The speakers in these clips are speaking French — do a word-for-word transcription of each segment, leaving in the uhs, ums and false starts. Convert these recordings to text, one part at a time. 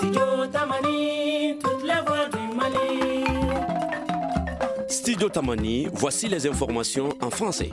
Studio Tamani, toutes les voix du Mali. Studio Tamani, voici les informations en français.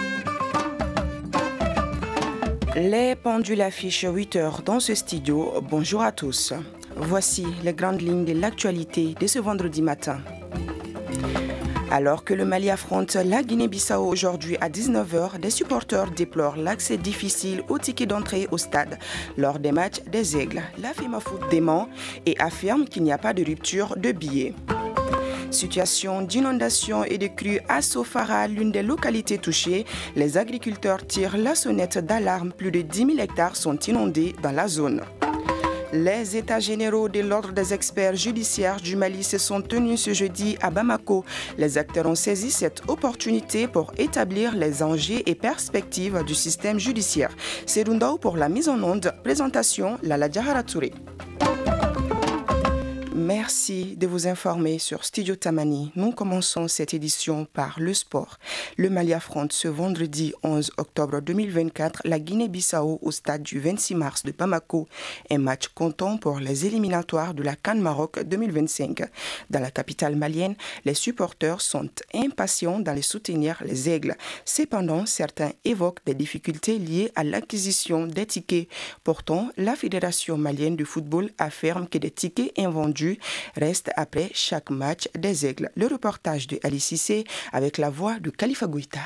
Les pendules affichent huit heures dans ce studio. Bonjour à tous. Voici les grandes lignes de l'actualité de ce vendredi matin. Alors que le Mali affronte la Guinée-Bissau aujourd'hui à dix-neuf heures, des supporters déplorent l'accès difficile aux tickets d'entrée au stade lors des matchs des Aigles. La FEMAFOOT dément et affirme qu'il n'y a pas de rupture de billets. Situation d'inondation et de crue à Sofara, l'une des localités touchées. Les agriculteurs tirent la sonnette d'alarme. Plus de dix mille hectares sont inondés dans la zone. Les états généraux de l'ordre des experts judiciaires du Mali se sont tenus ce jeudi à Bamako. Les acteurs ont saisi cette opportunité pour établir les enjeux et perspectives du système judiciaire. C'est Rundao pour la mise en onde. Présentation, Lala Diahara Touré. Merci de vous informer sur Studio Tamani. Nous commençons cette édition par le sport. Le Mali affronte ce vendredi onze octobre deux mille vingt-quatre la Guinée-Bissau au stade du vingt-six mars de Bamako. Un match comptant pour les éliminatoires de la CAN Maroc deux mille vingt-cinq. Dans la capitale malienne, les supporters sont impatients d'aller soutenir les Aigles. Cependant, certains évoquent des difficultés liées à l'acquisition des tickets. Pourtant, la Fédération malienne de football affirme que des tickets invendus reste après chaque match des Aigles. Le reportage de Ali Cissé avec la voix de Khalifa Goïta.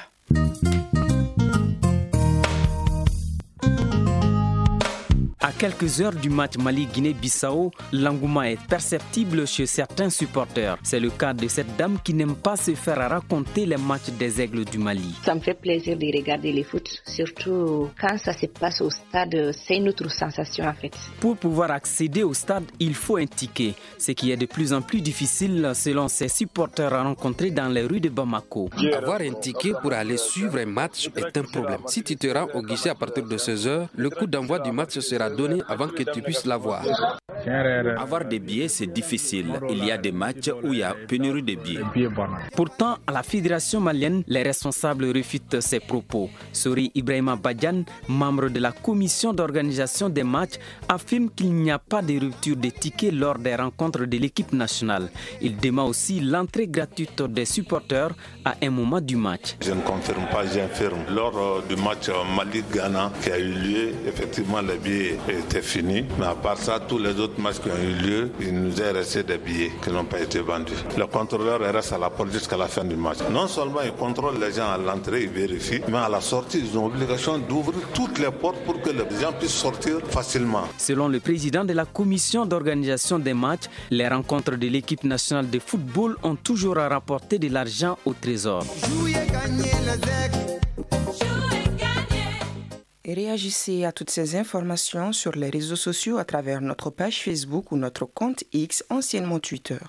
À quelques heures du match Mali-Guinée-Bissau, l'engouement est perceptible chez certains supporters. C'est le cas de cette dame qui n'aime pas se faire raconter les matchs des Aigles du Mali. Ça me fait plaisir de regarder les foot, surtout quand ça se passe au stade, c'est une autre sensation en fait. Pour pouvoir accéder au stade, il faut un ticket, ce qui est de plus en plus difficile selon ces supporters rencontrés dans les rues de Bamako. Avoir un ticket pour aller suivre un match est un problème. Si tu te rends au guichet à partir de seize heures, le coup d'envoi du match sera donné avant que tu puisses l'avoir. Avoir des billets, c'est difficile. Il y a des matchs où il y a pénurie de billets. Pourtant, à la Fédération malienne, les responsables réfutent ces propos. Sori Ibrahima Badian, membre de la commission d'organisation des matchs, affirme qu'il n'y a pas de rupture de tickets lors des rencontres de l'équipe nationale. Il dément aussi l'entrée gratuite des supporters à un moment du match. Je ne confirme pas, j'infirme. Lors du match Mali-Ghana qui a eu lieu, effectivement, les billets étaient finis. Mais à part ça, tous les autres matchs qui ont eu lieu, il nous est resté des billets qui n'ont pas été vendus. Le contrôleur reste à la porte jusqu'à la fin du match. Non seulement il contrôle les gens à l'entrée, il vérifie, mais à la sortie, ils ont l'obligation d'ouvrir toutes les portes pour que les gens puissent sortir facilement. Selon le président de la commission d'organisation des matchs, les rencontres de l'équipe nationale de football ont toujours rapporté de l'argent au trésor. Et réagissez à toutes ces informations sur les réseaux sociaux à travers notre page Facebook ou notre compte X, anciennement Twitter.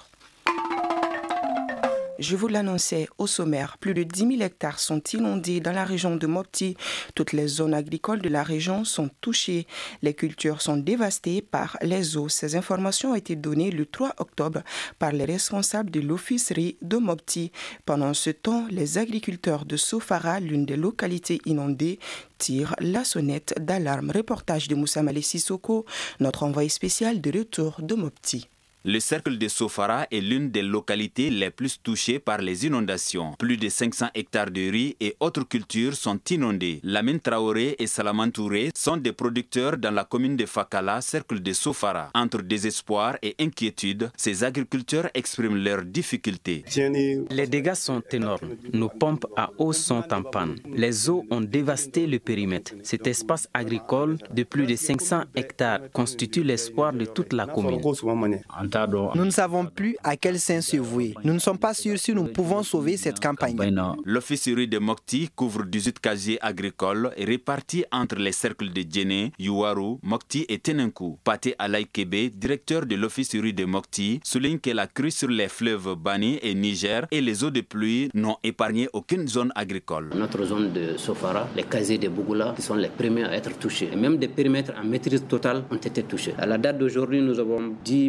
Je vous l'annonçais au sommaire, plus de dix mille hectares sont inondés dans la région de Mopti. Toutes les zones agricoles de la région sont touchées. Les cultures sont dévastées par les eaux. Ces informations ont été données le trois octobre par les responsables de l'officerie de Mopti. Pendant ce temps, les agriculteurs de Sofara, l'une des localités inondées, tirent la sonnette d'alarme. Reportage de Moussa Malé Sissoko, notre envoyé spécial de retour de Mopti. Le cercle de Sofara est l'une des localités les plus touchées par les inondations. Plus de cinq cents hectares de riz et autres cultures sont inondés. Lamine Traoré et Salaman Touré sont des producteurs dans la commune de Fakala, cercle de Sofara. Entre désespoir et inquiétude, ces agriculteurs expriment leurs difficultés. Les dégâts sont énormes. Nos pompes à eau sont en panne. Les eaux ont dévasté le périmètre. Cet espace agricole de plus de cinq cents hectares constitue l'espoir de toute la commune. Nous ne savons plus à quel sein se vouer. Nous ne sommes pas sûrs si nous pouvons sauver cette campagne. L'officerie de Mopti couvre dix-huit casiers agricoles répartis entre les cercles de Djéné, Youarou, Mopti et Tenenkou. Paté Alaï Kébé, directeur de l'officerie de Mopti, souligne que la crue sur les fleuves Bani et Niger et les eaux de pluie n'ont épargné aucune zone agricole. Notre zone de Sofara, les casiers de Bougoula, qui sont les premiers à être touchés. Et même des périmètres en maîtrise totale ont été touchés. À la date d'aujourd'hui, nous avons dix mille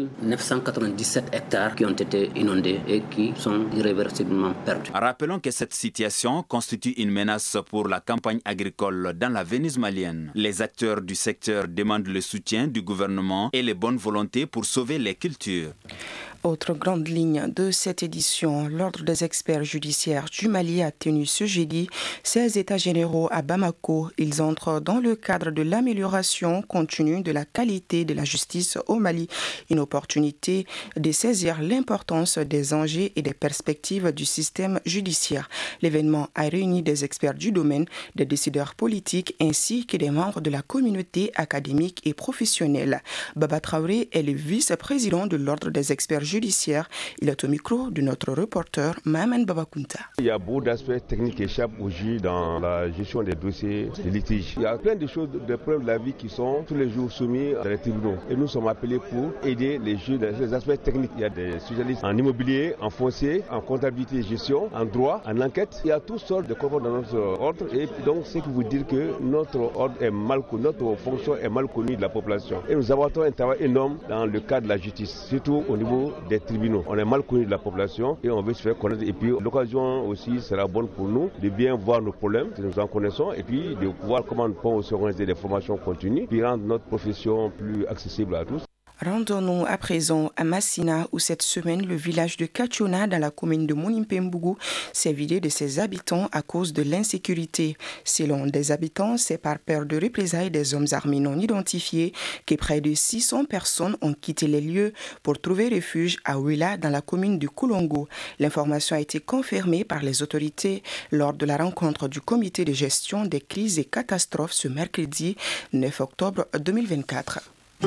mille neuf cent quatre-vingt-dix-sept hectares qui ont été inondés et qui sont irréversiblement perdus. Rappelons que cette situation constitue une menace pour la campagne agricole dans la Venise malienne. Les acteurs du secteur demandent le soutien du gouvernement et les bonnes volontés pour sauver les cultures. Autre grande ligne de cette édition, l'Ordre des experts judiciaires du Mali a tenu ce jeudi ses états généraux à Bamako. Ils entrent dans le cadre de l'amélioration continue de la qualité de la justice au Mali, une opportunité de saisir l'importance des enjeux et des perspectives du système judiciaire. L'événement a réuni des experts du domaine, des décideurs politiques ainsi que des membres de la communauté académique et professionnelle. Baba Traoré est le vice-président de l'Ordre des experts judiciaire. Il est au micro de notre reporter Maman Babakunta. Il y a beaucoup d'aspects techniques qui échappent au juge dans la gestion des dossiers de litige. Il y a plein de choses, de preuves de la vie qui sont tous les jours soumis dans les tribunaux. Et nous sommes appelés pour aider les juges dans ces aspects techniques. Il y a des spécialistes en immobilier, en foncier, en comptabilité et gestion, en droit, en enquête. Il y a toutes sortes de corps dans notre ordre. Et donc, c'est que vous dire que notre ordre est mal connu, notre fonction est mal connue de la population. Et nous avons un travail énorme dans le cadre de la justice, surtout au niveau des tribunaux. On est mal connu de la population et on veut se faire connaître. Et puis l'occasion aussi sera bonne pour nous de bien voir nos problèmes, que nous en connaissons, et puis de voir comment nous pouvons aussi organiser des formations continues, puis rendre notre profession plus accessible à tous. Rendons-nous à présent à Massina où cette semaine le village de Kachona dans la commune de Monimpe-Mbougou s'est vidé de ses habitants à cause de l'insécurité. Selon des habitants, c'est par peur de représailles des hommes armés non identifiés que près de six cents personnes ont quitté les lieux pour trouver refuge à Ouila dans la commune du Koulongo. L'information a été confirmée par les autorités lors de la rencontre du comité de gestion des crises et catastrophes ce mercredi neuf octobre deux mille vingt-quatre.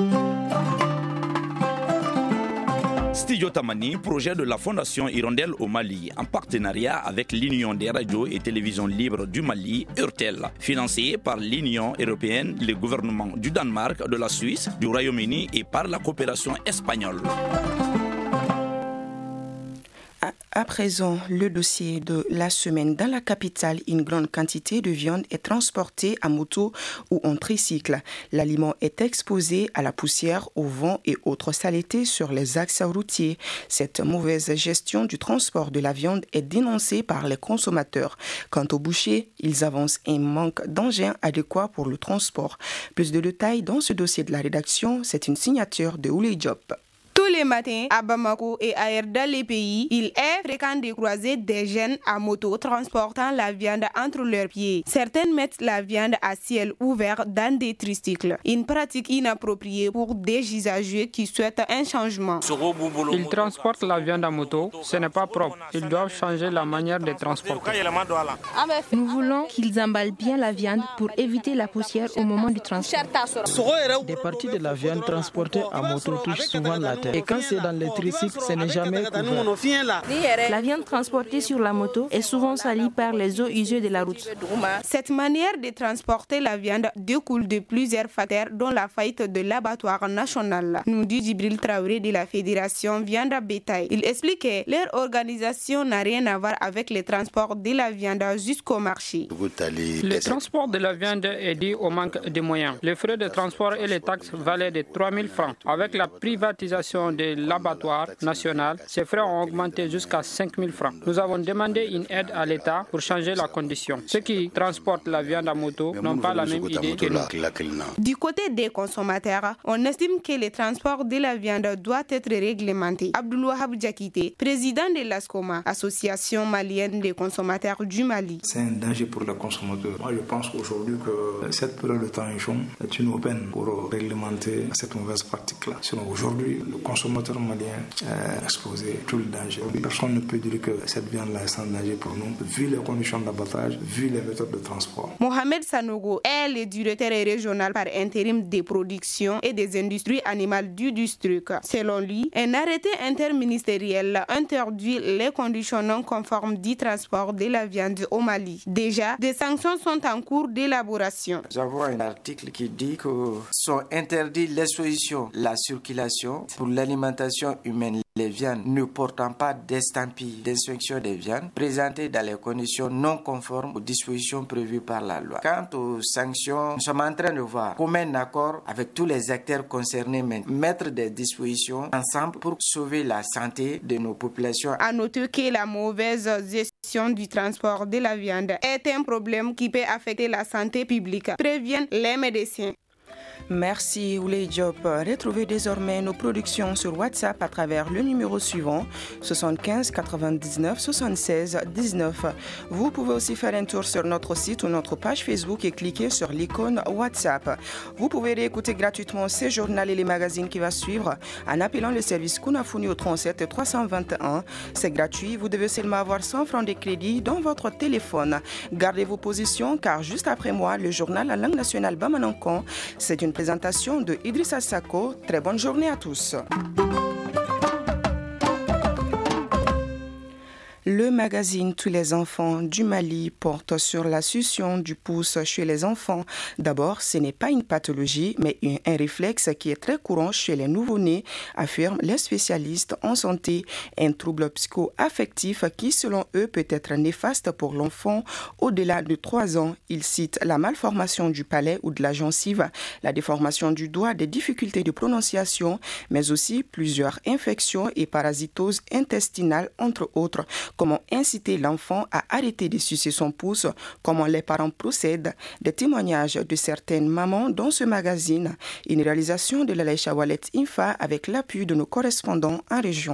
Studio Tamani, projet de la Fondation Hirondelle au Mali, en partenariat avec l'Union des radios et télévisions libres du Mali, URTEL, financé par l'Union européenne, le gouvernement du Danemark, de la Suisse, du Royaume-Uni et par la coopération espagnole. À présent, le dossier de la semaine. Dans la capitale, une grande quantité de viande est transportée à moto ou en tricycle. L'aliment est exposé à la poussière, au vent et autres saletés sur les axes routiers. Cette mauvaise gestion du transport de la viande est dénoncée par les consommateurs. Quant aux bouchers, ils avancent un manque d'engins adéquats pour le transport. Plus de détails dans ce dossier de la rédaction, c'est une signature de Ouley Diop. Tous les matins, à Bamako et ailleurs dans les pays, il est fréquent de croiser des jeunes à moto transportant la viande entre leurs pieds. Certaines mettent la viande à ciel ouvert dans des tricycles. Une pratique inappropriée pour des usagers qui souhaitent un changement. Ils transportent la viande à moto, ce n'est pas propre. Ils doivent changer la manière de transporter. Nous voulons qu'ils emballent bien la viande pour éviter la poussière au moment du transport. Des parties de la viande transportée à moto touchent souvent la terre. Et quand c'est dans les tricycles, ce n'est jamais couvert. La viande transportée sur la moto est souvent salie par les eaux usées de la route. Cette manière de transporter la viande découle de plusieurs facteurs, dont la faillite de l'abattoir national, nous dit Djibril Traoré de la Fédération Viande Bétail. Il explique que leur organisation n'a rien à voir avec le transport de la viande jusqu'au marché. Le transport de la viande est dû au manque de moyens. Les frais de transport et les taxes valaient de trois mille francs. Avec la privatisation de l'abattoir national, ces frais ont augmenté jusqu'à cinq mille francs. Nous avons demandé une aide à l'État pour changer la condition. Ceux qui transportent la viande à moto n'ont pas la même idée que nous. Du côté des consommateurs, on estime que le transport de la viande doit être réglementé. Abdoulouahab Diakité, président de l'ASCOMA, Association malienne des consommateurs du Mali. C'est un danger pour les consommateurs. Moi, je pense aujourd'hui que cette période de transition est une aubaine pour réglementer cette mauvaise pratique-là. Sinon, aujourd'hui, le consommateur malien est exposé à tout le danger. Personne ne peut dire que cette viande-là est sans danger pour nous, vu les conditions d'abattage, vu les méthodes de transport. Mohamed Sanogo est le directeur régional par intérim des productions et des industries animales du district. Selon lui, un arrêté interministériel interdit les conditions non conformes du transport de la viande au Mali. Déjà, des sanctions sont en cours d'élaboration. Nous avons un article qui dit que sont interdits l'exposition, la circulation pour l'alimentation humaine, les viandes ne portant pas d'estampille d'inspection des viandes présentées dans les conditions non conformes aux dispositions prévues par la loi. Quant aux sanctions, nous sommes en train de voir comment un accord avec tous les acteurs concernés, mettre des dispositions ensemble pour sauver la santé de nos populations. À noter que la mauvaise gestion du transport de la viande est un problème qui peut affecter la santé publique, préviennent les médecins. Merci Ouley Diop. Retrouvez désormais nos productions sur WhatsApp à travers le numéro suivant soixante-quinze quatre-vingt-dix-neuf soixante-seize dix-neuf. Vous pouvez aussi faire un tour sur notre site ou notre page Facebook et cliquer sur l'icône WhatsApp. Vous pouvez réécouter gratuitement ces journaux et les magazines qui va suivre en appelant le service Kunafuni au trente-sept trois cent vingt et un. C'est gratuit, vous devez seulement avoir cent francs de crédit dans votre téléphone. Gardez vos positions car juste après moi, le journal La langue nationale Bamanankon, c'est une présentation de Idrissa Sako. Très bonne journée à tous. Le magazine Tous les enfants du Mali porte sur la succion du pouce chez les enfants. D'abord, ce n'est pas une pathologie, mais un réflexe qui est très courant chez les nouveau-nés, affirment les spécialistes en santé. Un trouble psycho-affectif qui, selon eux, peut être néfaste pour l'enfant au-delà de trois ans. Ils citent la malformation du palais ou de la gencive, la déformation du doigt, des difficultés de prononciation, mais aussi plusieurs infections et parasitoses intestinales, entre autres. Comment inciter l'enfant à arrêter de sucer son pouce, comment les parents procèdent, des témoignages de certaines mamans dans ce magazine, une réalisation de la Laïcha Wallet Infa avec l'appui de nos correspondants en région.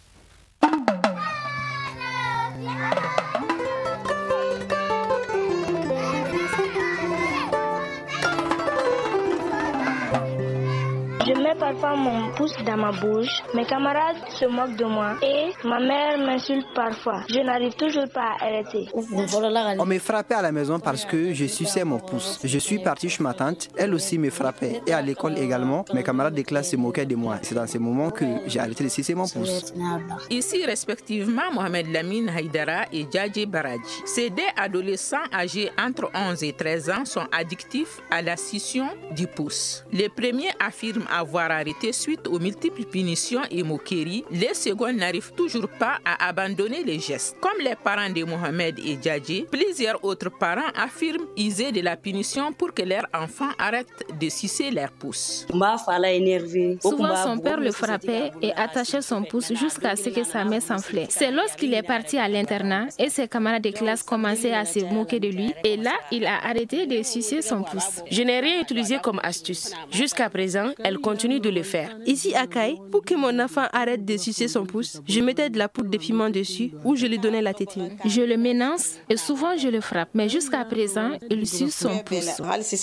Je mets parfois mon pouce dans ma bouche. Mes camarades se moquent de moi et ma mère m'insulte parfois. Je n'arrive toujours pas à arrêter. On me frappait à la maison parce que je suçais mon pouce. Je suis parti chez ma tante, elle aussi me frappait. Et à l'école également, mes camarades de classe se moquaient de moi. C'est dans ces moments que j'ai arrêté de sucer mon pouce. Ici, respectivement, Mohamed Lamine Haïdara et Djadji Baradji. Ces deux adolescents âgés entre onze et treize ans sont addictifs à la scission du pouce. Les premiers affirment avoir arrêté suite aux multiples punitions et moqueries, les seconds n'arrivent toujours pas à abandonner les gestes. Comme les parents de Mohamed et Djadji, plusieurs autres parents affirment user de la punition pour que leurs enfants arrêtent de sucer leur pouce. Souvent, son père le frappait et attachait son pouce jusqu'à ce que sa main s'enflait. C'est lorsqu'il est parti à l'internat et ses camarades de classe commençaient à se moquer de lui. Et là, il a arrêté de sucer son pouce. Je n'ai rien utilisé comme astuce. Jusqu'à présent, elle continue de le faire. Ici à Kaï, pour que mon enfant arrête de sucer son pouce, je mettais de la poudre de piment dessus ou je lui donnais la tétine. Je le menace et souvent je le frappe, mais jusqu'à présent, il suce son pouce.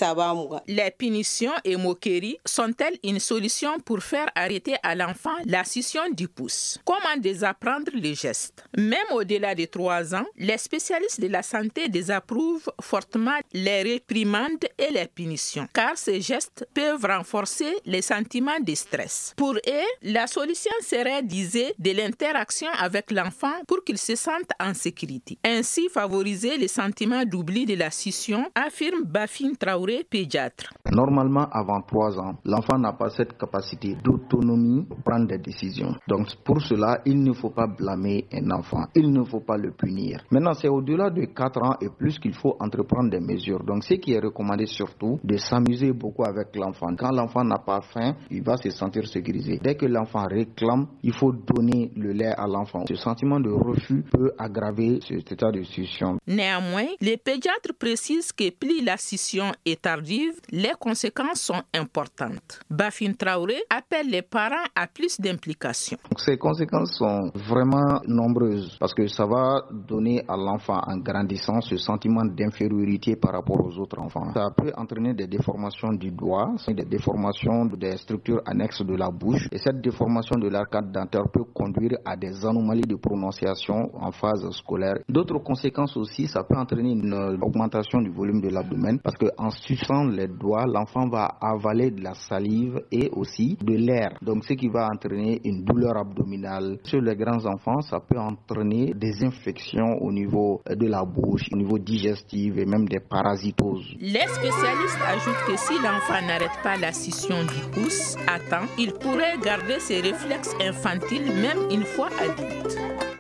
Les punitions et moqueries sont-elles une solution pour faire arrêter à l'enfant la succion du pouce? Comment désapprendre les gestes? Même au-delà de trois ans, les spécialistes de la santé désapprouvent fortement les réprimandes et les punitions, car ces gestes peuvent renforcer les sentiments de stress. Pour eux, la solution serait d'user de l'interaction avec l'enfant pour qu'il se sente en sécurité. Ainsi, favoriser les sentiments d'oubli de la scission, affirme Bafin Traoré, pédiatre. Normalement, avant trois ans, l'enfant n'a pas cette capacité d'autonomie pour prendre des décisions. Donc, pour cela, il ne faut pas blâmer un enfant. Il ne faut pas le punir. Maintenant, c'est au-delà de quatre ans et plus qu'il faut entreprendre des mesures. Donc, ce qui est recommandé surtout, de s'amuser beaucoup avec l'enfant. Quand l'enfant n'a pas faim, il va se sentir sécurisé. Dès que l'enfant réclame, il faut donner le lait à l'enfant. Ce sentiment de refus peut aggraver cet état de scission. Néanmoins, les pédiatres précisent que plus la scission est tardive, les conséquences sont importantes. Bafin Traoré appelle les parents à plus d'implication. Ces conséquences sont vraiment nombreuses parce que ça va donner à l'enfant en grandissant ce sentiment d'infériorité par rapport aux autres enfants. Ça peut entraîner des déformations du doigt, des déformations des structures annexes de la bouche et cette déformation de l'arcade dentaire peut conduire à des anomalies de prononciation en phase scolaire. D'autres conséquences aussi, ça peut entraîner une augmentation du volume de l'abdomen parce qu'en suçant les doigts, l'enfant va avaler de la salive et aussi de l'air. Donc ce qui va entraîner une douleur abdominale. Chez les grands enfants, ça peut entraîner des infections au niveau de la bouche, au niveau digestif et même des parasitoses. Les spécialistes ajoutent que si l'enfant n'arrête pas la scission du pouce, pouce à temps, il pourrait garder ses réflexes infantiles même une fois adulte.